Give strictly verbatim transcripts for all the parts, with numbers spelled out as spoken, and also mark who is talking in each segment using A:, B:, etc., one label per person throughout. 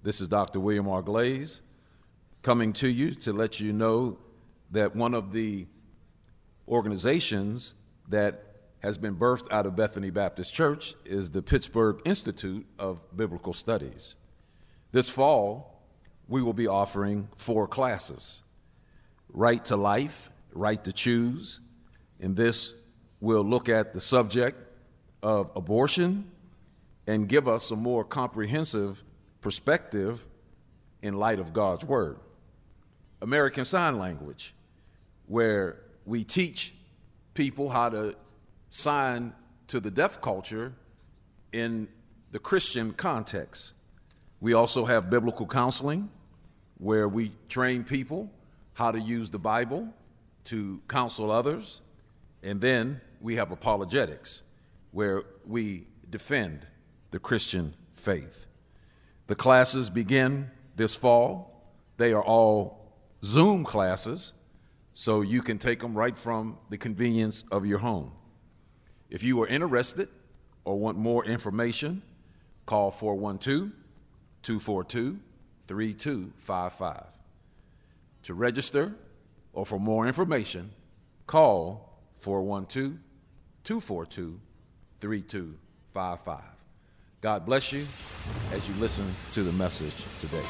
A: This is Doctor William R. Glaze coming to you to let you know that one of the organizations that has been birthed out of Bethany Baptist Church is the Pittsburgh Institute of Biblical Studies. This fall, we will be offering four classes: Right to Life, Right to Choose. In this, we'll look at the subject of abortion and give us a more comprehensive perspective in light of God's Word. American Sign Language, where we teach people how to sign to the deaf culture in the Christian context. We also have biblical counseling, where we train people how to use the Bible to counsel others. And then we have apologetics, where we defend the Christian faith. The classes begin this fall. They are all Zoom classes, so you can take them right from the convenience of your home. If you are interested or want more information, call four one two, two four two, three two five five. To register or for more information, call four one two, two four two, three two five five. God bless you as you listen to the message today.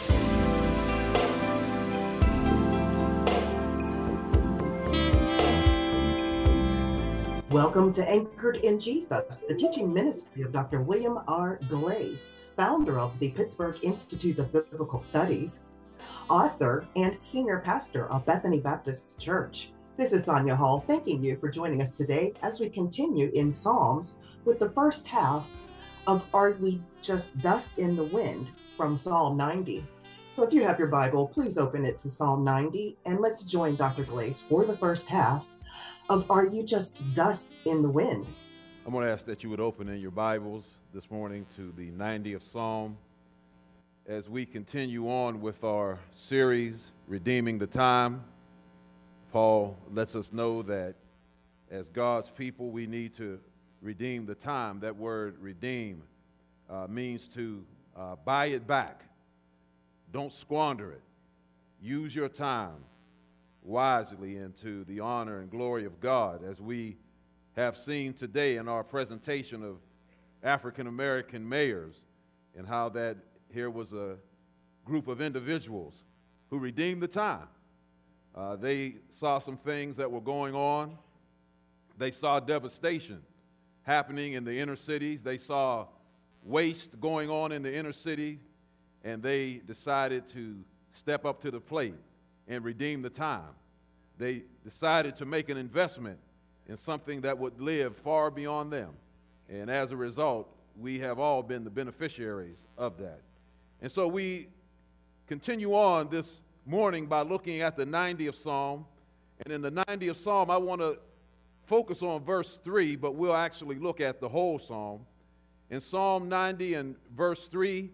B: Welcome to Anchored in Jesus, the teaching ministry of Doctor William R. Glaze, founder of the Pittsburgh Institute of Biblical Studies, author and senior pastor of Bethany Baptist Church. This is Sonia Hall, thanking you for joining us today as we continue in Psalms with the first half of Are We Just Dust in the Wind from Psalm ninety. So if you have your Bible, please open it to Psalm ninety, and let's join Doctor Glaze for the first half of Are You Just Dust in the Wind?
A: I'm going to ask that you would open in your Bibles this morning to the ninetieth Psalm as we continue on with our series, Redeeming the Time. Paul lets us know that as God's people, we need to redeem the time. That word redeem uh, means to uh, buy it back. Don't squander it. Use your time wisely into the honor and glory of God, as we have seen today in our presentation of African American mayors, and how that here was a group of individuals who redeemed the time. Uh, they saw some things that were going on. They saw devastation happening in the inner cities. They saw waste going on in the inner city, and they decided to step up to the plate and redeem the time. They decided to make an investment in something that would live far beyond them. And as a result, we have all been the beneficiaries of that. And so we continue on this morning by looking at the ninetieth Psalm. And in the ninetieth Psalm, I want to focus on verse three, but we'll actually look at the whole Psalm. In Psalm ninety and verse three,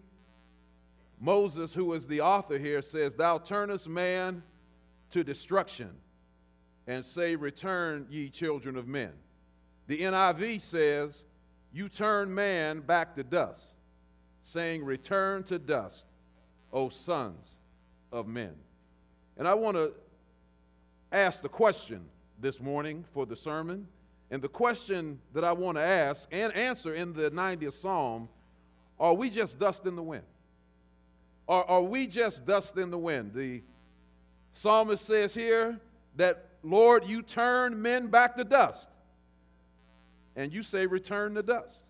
A: Moses, who is the author here, says, "Thou turnest man to destruction, and say, Return, ye children of men." The N I V says, "You turn man back to dust, saying, Return to dust, O sons of men." And I want to ask the question this morning for the sermon. And the question that I want to ask and answer in the ninetieth Psalm: are we just dust in the wind? Are, are we just dust in the wind? The psalmist says here that, Lord, you turn men back to dust, and you say, Return to dust,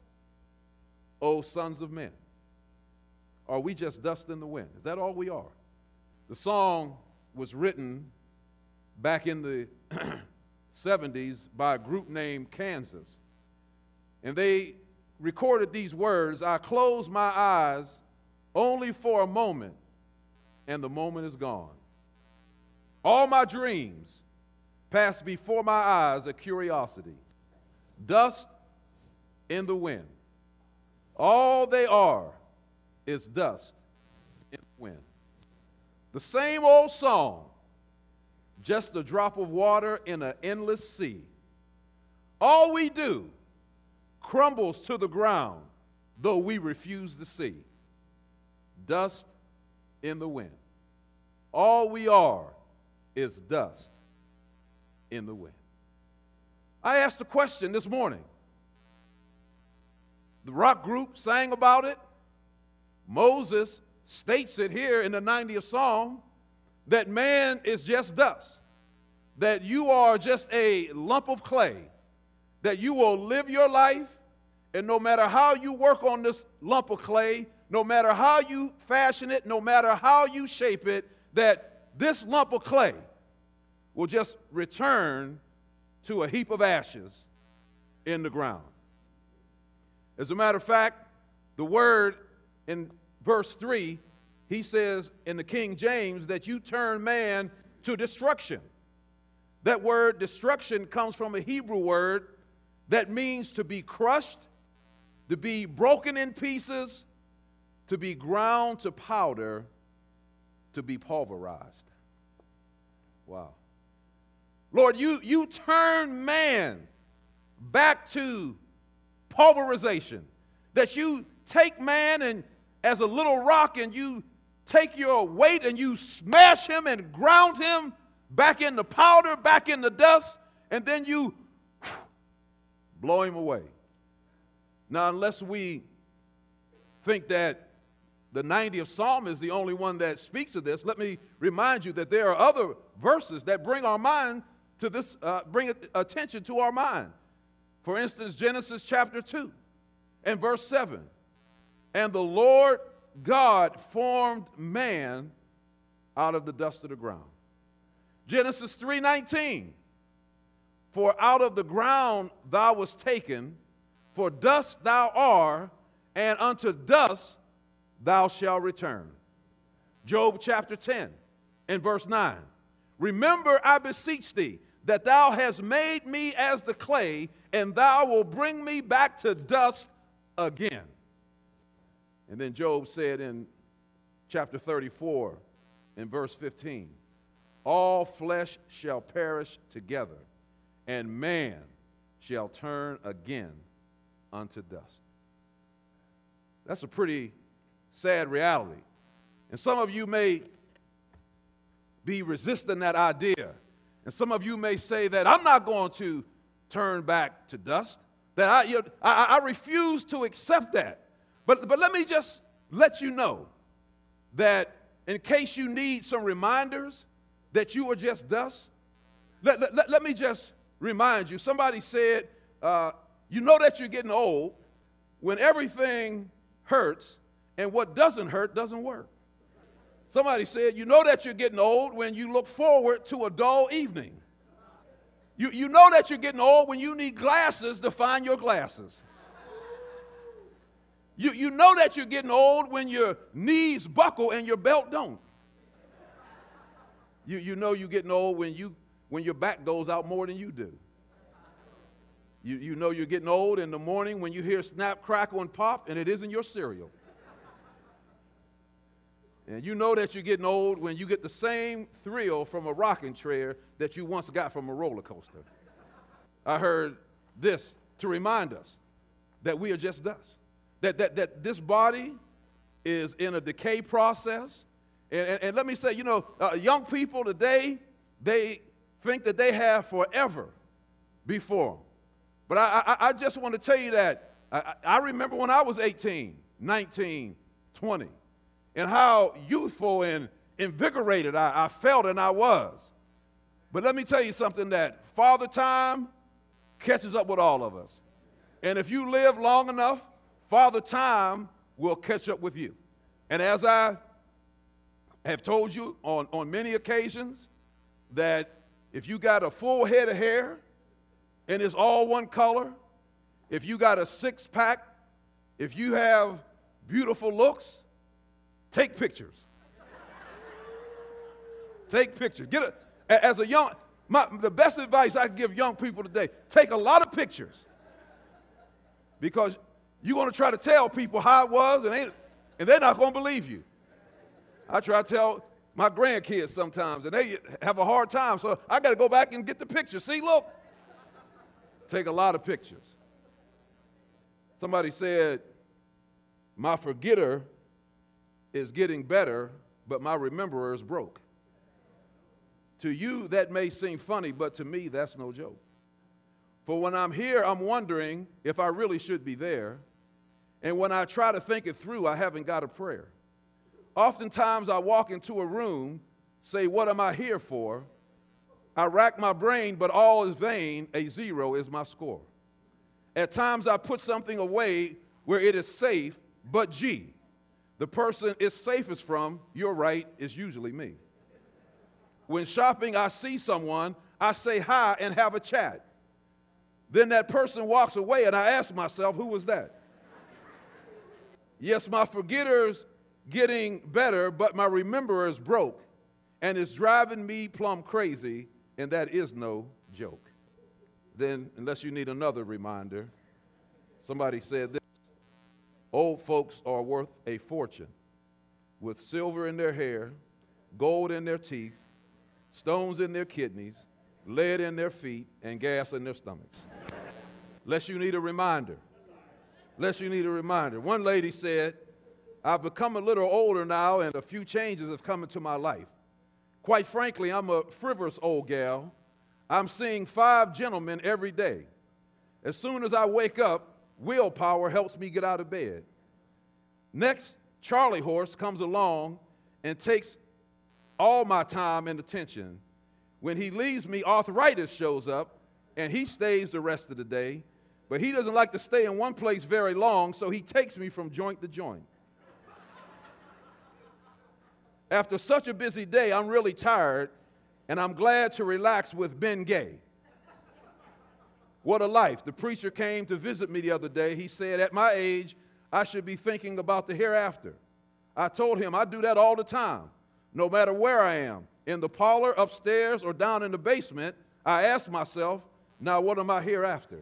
A: O sons of men. Are we just dust in the wind? Is that all we are? The song was written back in the seventies by a group named Kansas. And they recorded these words: "I close my eyes only for a moment, and the moment is gone. All my dreams pass before my eyes a curiosity. Dust in the wind. All they are is dust in the wind." The same old song, just a drop of water in an endless sea. All we do crumbles to the ground, though we refuse to see. Dust in the wind. All we are is dust in the wind. I asked a question this morning. The rock group sang about it. Moses states it here in the ninetieth Psalm that man is just dust, that you are just a lump of clay, that you will live your life, and no matter how you work on this lump of clay, no matter how you fashion it, no matter how you shape it, that this lump of clay will just return to a heap of ashes in the ground. As a matter of fact, the word in verse three, he says in the King James that you turn man to destruction. That word destruction comes from a Hebrew word that means to be crushed, to be broken in pieces, to be ground to powder, to be pulverized. Wow. Lord, you, you turn man back to pulverization, that you take man and as a little rock and you take your weight and you smash him and ground him back into powder, back into dust, and then you blow him away. Now, unless we think that the ninetieth Psalm is the only one that speaks of this, let me remind you that there are other verses that bring our mind to this, uh, bring attention to our mind. For instance, Genesis chapter two and verse seven. And the Lord God formed man out of the dust of the ground. Genesis three nineteen. For out of the ground thou wast taken, for dust thou art, and unto dust thou shalt return. Job chapter ten and verse nine. Remember, I beseech thee, that thou hast made me as the clay, and thou wilt bring me back to dust again. And then Job said in chapter thirty-four in verse fifteen, all flesh shall perish together, and man shall turn again unto dust. That's a pretty sad reality. And some of you may be resisting that idea. And some of you may say that I'm not going to turn back to dust, that I, you know, I, I refuse to accept that. But, but let me just let you know that in case you need some reminders that you are just dust, let, let, let me just remind you. Somebody said, uh, you know that you're getting old when everything hurts and what doesn't hurt doesn't work. Somebody said, you know that you're getting old when you look forward to a dull evening. You, you know that you're getting old when you need glasses to find your glasses. You, you know that you're getting old when your knees buckle and your belt don't. You, you know you're getting old when, you, when your back goes out more than you do. You, you know you're getting old in the morning when you hear snap, crackle, and pop, and it isn't your cereal. And you know that you're getting old when you get the same thrill from a rocking chair that you once got from a roller coaster. I heard this to remind us that we are just dust, that, that, that this body is in a decay process. And, and, and let me say, you know, uh, young people today, they think that they have forever before them. But I, I, I just want to tell you that I, I remember when I was eighteen, nineteen, twenty, and how youthful and invigorated I, I felt and I was. But let me tell you something, that Father Time catches up with all of us. And if you live long enough, Father Time will catch up with you. And as I have told you on, on many occasions, that if you got a full head of hair and it's all one color, if you got a six-pack, if you have beautiful looks, take pictures. Take pictures. Get a, as a young, my, the best advice I can give young people today, take a lot of pictures. Because you're going to try to tell people how it was, and, they, and they're not going to believe you. I try to tell my grandkids sometimes, and they have a hard time, so I got to go back and get the pictures. See, look. Take a lot of pictures. Somebody said, my forgetter is getting better but my rememberer is broke. To you, that may seem funny, but to me, that's no joke. For when I'm here, I'm wondering if I really should be there. And when I try to think it through, I haven't got a prayer. Oftentimes, I walk into a room, say, what am I here for? I rack my brain, but all is vain. A zero is my score. At times, I put something away where it is safe, but gee, the person it's safest from, you're right, is usually me. When shopping, I see someone, I say hi and have a chat. Then that person walks away, and I ask myself, who was that? Yes, my forgetter's getting better, but my rememberer's broke, and it's driving me plumb crazy, and that is no joke. Then, unless you need another reminder, somebody said this, old folks are worth a fortune, with silver in their hair, gold in their teeth, stones in their kidneys, lead in their feet, and gas in their stomachs. Unless you need a reminder. Unless you need a reminder. One lady said, I've become a little older now, and a few changes have come into my life. Quite frankly, I'm a frivolous old gal. I'm seeing five gentlemen every day. As soon as I wake up, willpower helps me get out of bed. Next, Charlie Horse comes along and takes all my time and attention. When he leaves me, arthritis shows up, and he stays the rest of the day. But he doesn't like to stay in one place very long, so he takes me from joint to joint. After such a busy day, I'm really tired, and I'm glad to relax with Ben Gay. What a life. The preacher came to visit me the other day. He said, at my age, I should be thinking about the hereafter. I told him I do that all the time, no matter where I am, in the parlor, upstairs, or down in the basement. I ask myself, now what am I hereafter?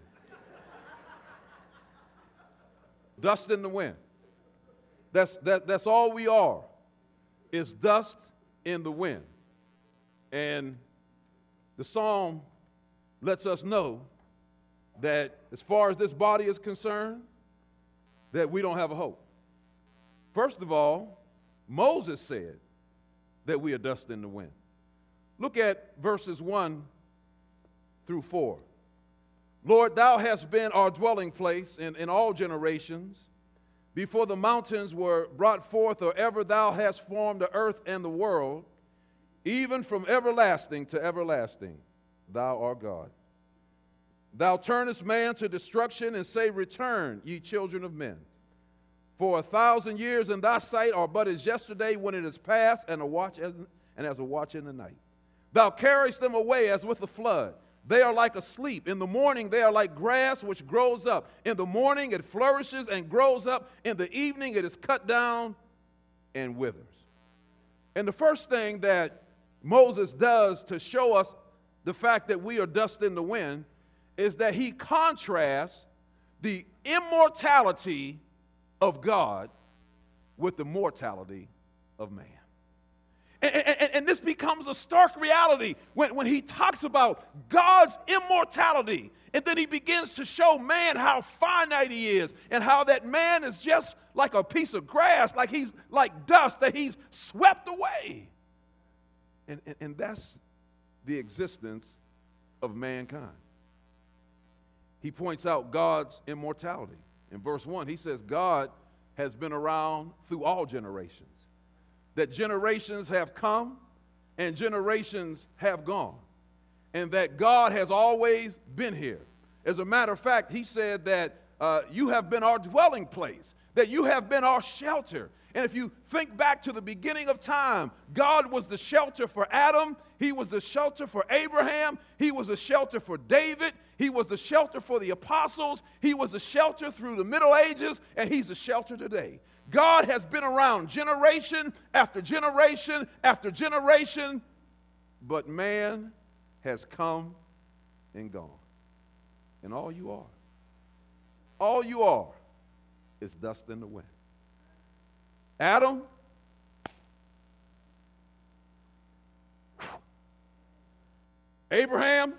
A: Dust in the wind. That's, that, that's all we are, is dust in the wind. And the psalm lets us know that as far as this body is concerned, that we don't have a hope. First of all, Moses said that we are dust in the wind. Look at verses one through four. Lord, thou hast been our dwelling place in, in all generations. Before the mountains were brought forth, or ever thou hast formed the earth and the world, even from everlasting to everlasting, thou art God. Thou turnest man to destruction and say, return, ye children of men. For a thousand years in thy sight are but as yesterday when it is past, and a watch as, and as a watch in the night. Thou carriest them away as with a flood. They are like asleep. In the morning they are like grass which grows up. In the morning it flourishes and grows up. In the evening it is cut down and withers. And the first thing that Moses does to show us the fact that we are dust in the wind is that he contrasts the immortality of God with the mortality of man. And, and, and this becomes a stark reality when, when he talks about God's immortality. And then he begins to show man how finite he is, and how that man is just like a piece of grass, like he's like dust that he's swept away. And, and, and that's the existence of mankind. He points out God's immortality. In verse one, he says God has been around through all generations. That generations have come and generations have gone. And that God has always been here. As a matter of fact, he said that uh, you have been our dwelling place, that you have been our shelter. And if you think back to the beginning of time, God was the shelter for Adam. He was the shelter for Abraham. He was the shelter for David. He was the shelter for the apostles. He was the shelter through the Middle Ages, and he's the shelter today. God has been around generation after generation after generation, but man has come and gone. And all you are, all you are is dust in the wind. Adam, Abraham,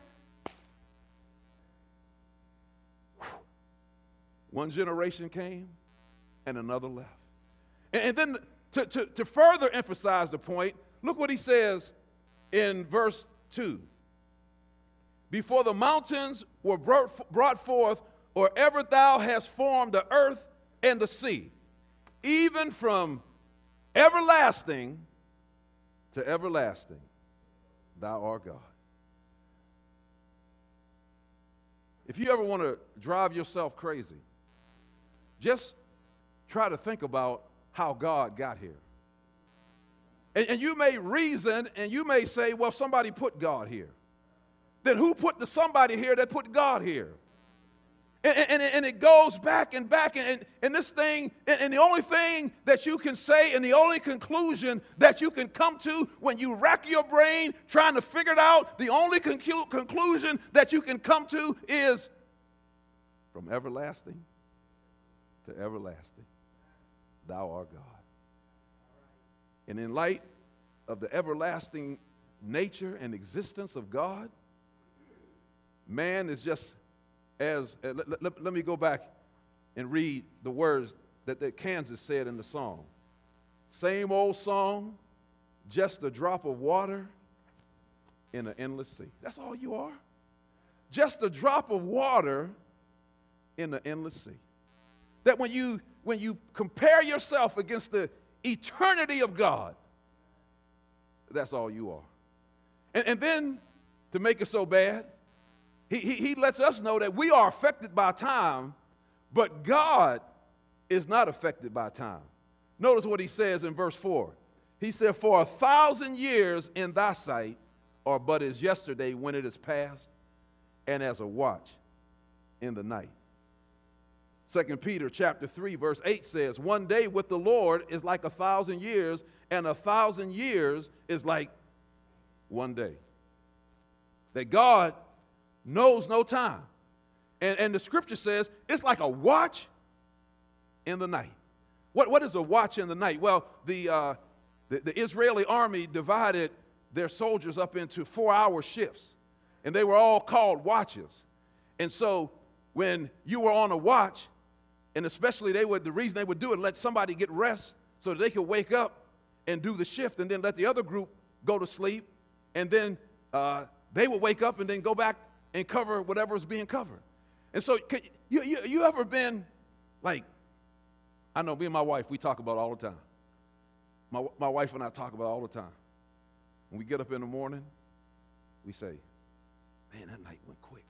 A: one generation came and another left. And then To, to, to further emphasize the point, look what he says in verse two. Before the mountains were brought, brought forth, or ever thou hast formed the earth and the sea, even from everlasting to everlasting, thou art God. If you ever want to drive yourself crazy, just try to think about how God got here. And, and you may reason and you may say, well, somebody put God here. Then who put the somebody here that put God here? And, and, and it goes back and back, and, and this thing, and, and the only thing that you can say and the only conclusion that you can come to when you rack your brain trying to figure it out, the only conclu- conclusion that you can come to is from everlasting to everlasting, thou art God. And in light of the everlasting nature and existence of God, man is just as, uh, let, let, let me go back and read the words that, that Kansas said in the song. Same old song, just a drop of water in an endless sea. That's all you are. Just a drop of water in an endless sea. That when you, when you compare yourself against the eternity of God, that's all you are. And, and then, to make it so bad, he, he, he lets us know that we are affected by time, but God is not affected by time. Notice what he says in verse four. He said, for a thousand years in thy sight are but as yesterday when it is past, and as a watch in the night. Second Peter chapter three, verse eight says, one day with the Lord is like a thousand years, and a thousand years is like one day. That God knows no time. And, and the scripture says it's like a watch in the night. What, what is a watch in the night? Well, the, uh, the, the Israeli army divided their soldiers up into four-hour shifts, and they were all called watches. And so when you were on a watch, and especially they would, the reason they would do it, let somebody get rest so that they could wake up and do the shift, and then let the other group go to sleep, and then uh, they would wake up and then go back and cover whatever is being covered. And so can, you, you, you ever been like, I know me and my wife, we talk about it all the time. My, my wife and I talk about it all the time. When we get up in the morning, we say, man, that night went quick.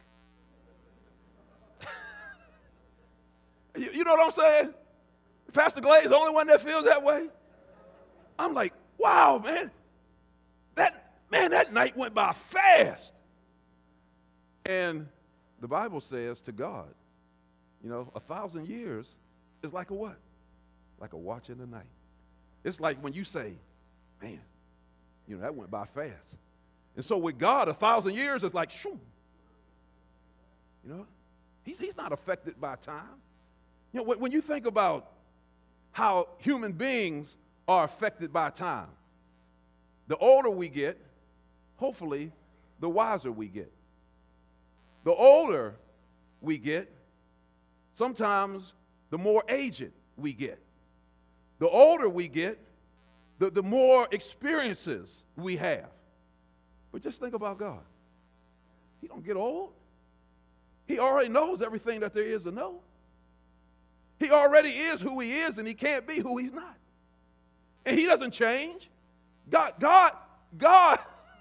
A: you, you know what I'm saying? Pastor Glaze, the only one that feels that way. I'm like, wow, man, that, man, that night went by fast. And the Bible says to God, you know, a thousand years is like a what? Like a watch in the night. It's like when you say, man, you know, that went by fast. And so with God, a thousand years is like, shoo. You know, he's, he's not affected by time. You know, when, when you think about how human beings are affected by time, the older we get, hopefully, the wiser we get. The older we get, sometimes the more aged we get. The older we get, the, the more experiences we have. But just think about God. He don't get old. He already knows everything that there is to know. He already is who he is, and he can't be who he's not. And he doesn't change. God, God, God,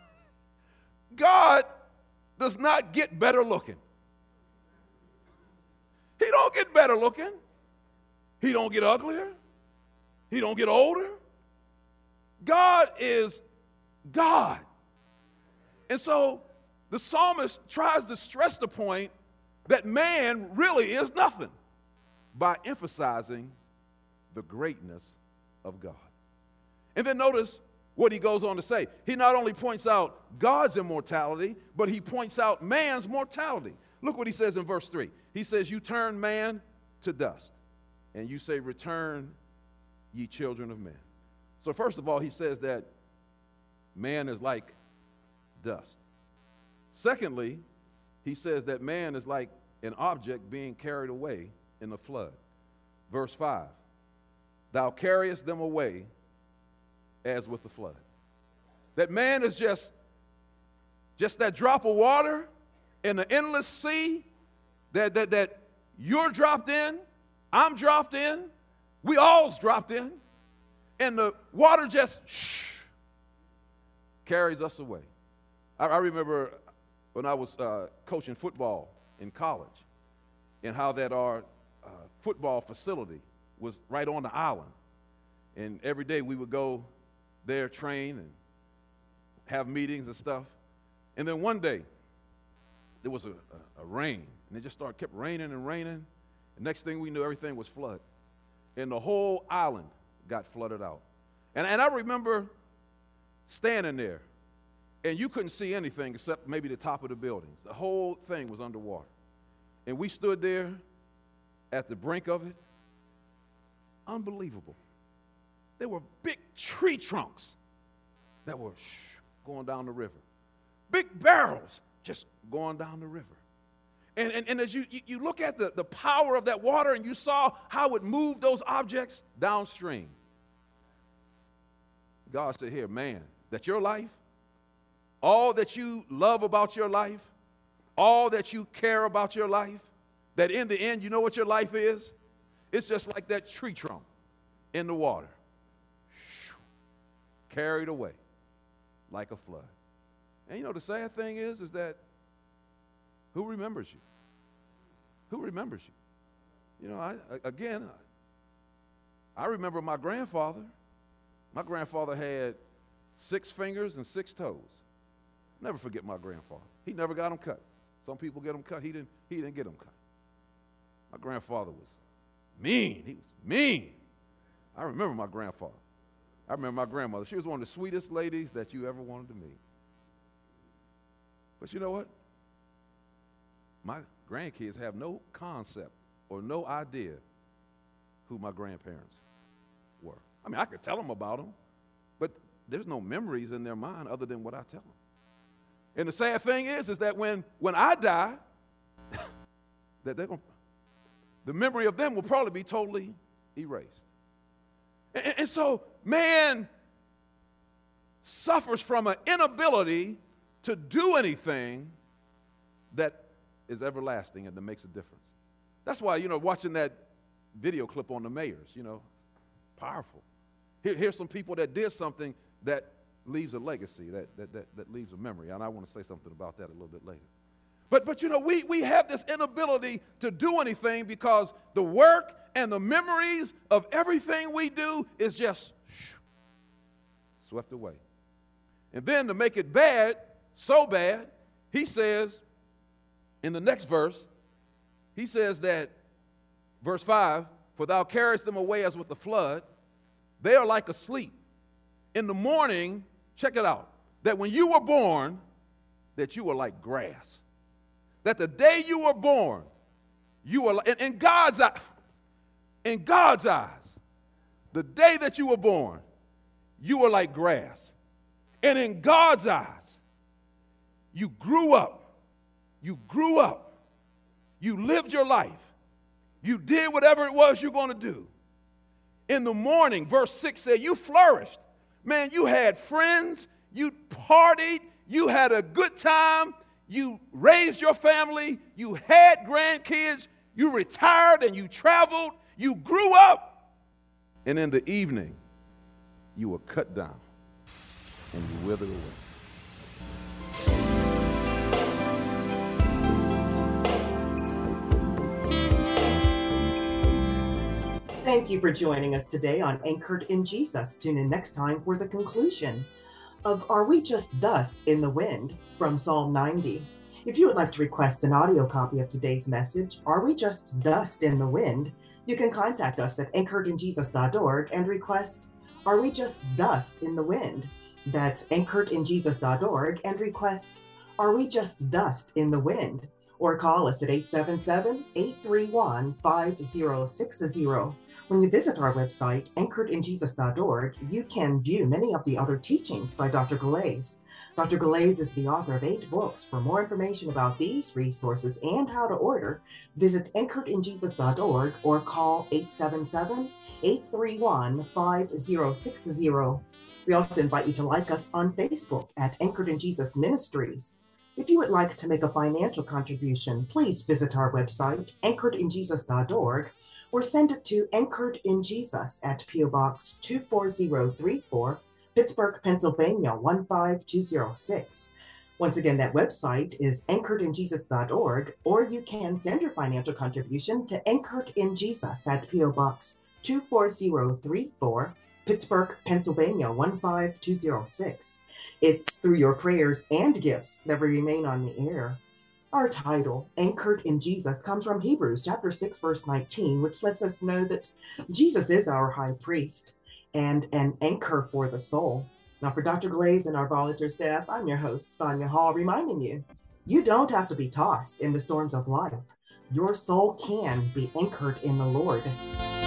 A: God does not get better looking. He don't get better looking. He don't get uglier. He don't get older. God is God. And so the psalmist tries to stress the point that man really is nothing by emphasizing the greatness of God. And then notice what he goes on to say. He not only points out God's immortality, but he points out man's mortality. Look what he says in verse three. He says, you turn man to dust, and you say, return, ye children of men. So first of all, he says that man is like dust. Secondly, he says that man is like an object being carried away in the flood. Verse five, thou carriest them away as with the flood. That man is just, just that drop of water in the endless sea that, that, that you're dropped in, I'm dropped in, we all's dropped in, and the water just shh, carries us away. I, I remember when I was uh, coaching football in college and how that our uh, football facility was right on the island. And every day we would go there, train, and have meetings and stuff. And then one day, there was a, a, a rain, and it just started, kept raining and raining. The next thing we knew, everything was flooded. And the whole island got flooded out. And, and I remember standing there, and you couldn't see anything except maybe the top of the buildings. The whole thing was underwater. And we stood there at the brink of it. Unbelievable. There were big tree trunks that were shh, going down the river. Big barrels just going down the river. And, and, and as you, you, you look at the, the power of that water and you saw how it moved those objects downstream. God said, here, man, that your life, all that you love about your life, all that you care about your life, that in the end, you know what your life is? It's just like that tree trunk in the water, carried away like a flood. And you know, the sad thing is, is that who remembers you? Who remembers you? You know, I, again, I remember my grandfather. My grandfather had six fingers and six toes. Never forget my grandfather. He never got them cut. Some people get them cut. He didn't, he didn't get them cut. My grandfather was mean. He was mean. I remember my grandfather. I remember my grandmother. She was one of the sweetest ladies that you ever wanted to meet. But you know what? My grandkids have no concept or no idea who my grandparents were. I mean, I could tell them about them, but there's no memories in their mind other than what I tell them. And the sad thing is, is that when, when I die, that they're gonna, the memory of them will probably be totally erased. And, and so man suffers from an inability to do anything that is everlasting and that makes a difference. That's why, you know, watching that video clip on the mayors, you know, powerful. Here, here's some people that did something that leaves a legacy, that, that, that, that leaves a memory. And I want to say something about that a little bit later. But, but you know, we, we have this inability to do anything because the work and the memories of everything we do is just swept away. And then to make it bad, so bad, he says in the next verse, he says that, verse five, for thou carriest them away as with a flood, they are like asleep. In the morning, check it out, that when you were born, that you were like grass. That the day you were born, you were, in, in God's eyes, in God's eyes, the day that you were born, you were like grass. And in God's eyes, you grew up, you grew up, you lived your life, you did whatever it was you're going to do. In the morning, verse six said, you flourished. Man, you had friends, you partied, you had a good time, you raised your family, you had grandkids, you retired and you traveled, you grew up. And in the evening, you were cut down and you withered away.
B: Thank you for joining us today on Anchored in Jesus. Tune in next time for the conclusion of Are We Just Dust in the Wind from Psalm ninety. If you would like to request an audio copy of today's message, Are We Just Dust in the Wind, you can contact us at anchored in jesus dot org and request Are We Just Dust in the Wind. That's anchored in jesus dot org and request Are We Just Dust in the Wind? Or call us at eight seven seven, eight three one, five zero six zero. When you visit our website, anchored in jesus dot org, you can view many of the other teachings by Doctor Galais. Doctor Galais is the author of eight books. For more information about these resources and how to order, visit anchored in jesus dot org or call eight seven seven, eight three one, five zero six zero. We also invite you to like us on Facebook at Anchored in Jesus Ministries. If you would like to make a financial contribution, please visit our website, anchored in jesus dot org, or send it to Anchored in Jesus at P O Box two four zero three four, Pittsburgh, Pennsylvania one five two zero six. Once again, that website is anchored in jesus dot org, or you can send your financial contribution to Anchored in Jesus at P O Box two four zero three four, Pittsburgh, Pennsylvania one five two zero six. It's through your prayers and gifts that we remain on the air. Our title, Anchored in Jesus, comes from Hebrews chapter six, verse nineteen, which lets us know that Jesus is our high priest and an anchor for the soul. Now, for Doctor Glaze and our volunteer staff, I'm your host, Sonia Hall, reminding you, you don't have to be tossed in the storms of life. Your soul can be anchored in the Lord.